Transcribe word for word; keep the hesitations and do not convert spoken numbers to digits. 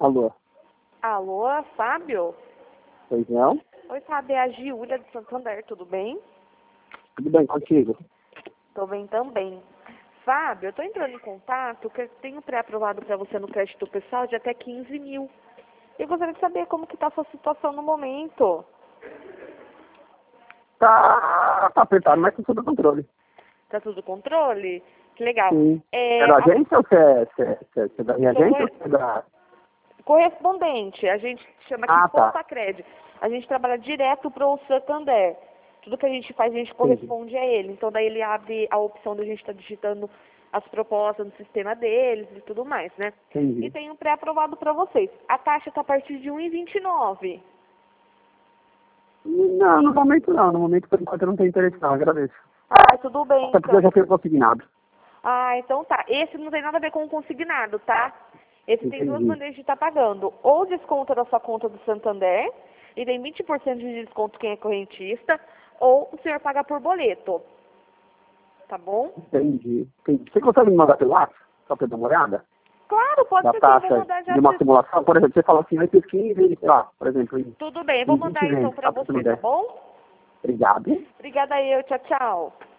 Alô? Alô, Fábio? Pois não? Oi, Fábio, é a Giulia de Santander, tudo bem? Tudo bem contigo? Tô bem também. Fábio, eu tô entrando em contato que eu tenho pré-aprovado para você no crédito pessoal de até quinze mil. Eu gostaria de saber como que tá a sua situação no momento. Tá, tá apertado, mas tá sob controle. Tá tudo controle? Que legal. Sim. É, É da a- agência ou você é, você é, você é, você é da minha Sou agência ou corre- você é da... correspondente, a gente chama aqui Ah, tá. Ponta Cred. A gente trabalha direto pro Santander. Tudo que a gente faz, a gente Entendi. corresponde a ele. Então, daí ele abre a opção da gente estar digitando as propostas no sistema deles e tudo mais, né? E Entendi. tem um pré-aprovado para vocês. A taxa está a partir de um vírgula vinte e nove. Não, no momento não. No momento, por enquanto, eu não tenho interesse não. Agradeço. Ah, tudo bem, Até porque eu então. já fui consignado. Ah, então tá. Esse não tem nada a ver com o consignado, tá? Esse tem duas Entendi. maneiras de estar pagando. Ou desconto da sua conta do Santander, e tem vinte por cento de desconto quem é correntista, ou o senhor paga por boleto. Tá bom? Entendi. Entendi. Você consegue me mandar pelo WhatsApp? Só pra eu dar uma olhada? Claro, pode Da ser sim. Eu vou taxa mandar já. de uma pra- simulação? Por exemplo, você falou assim, vai ter quinze, sei lá, por exemplo, em, Tudo bem, eu vou em vinte mandar então vezes, pra tá? Pra você não você, tá der. bom? Obrigado. Obrigada eu, tchau, tchau.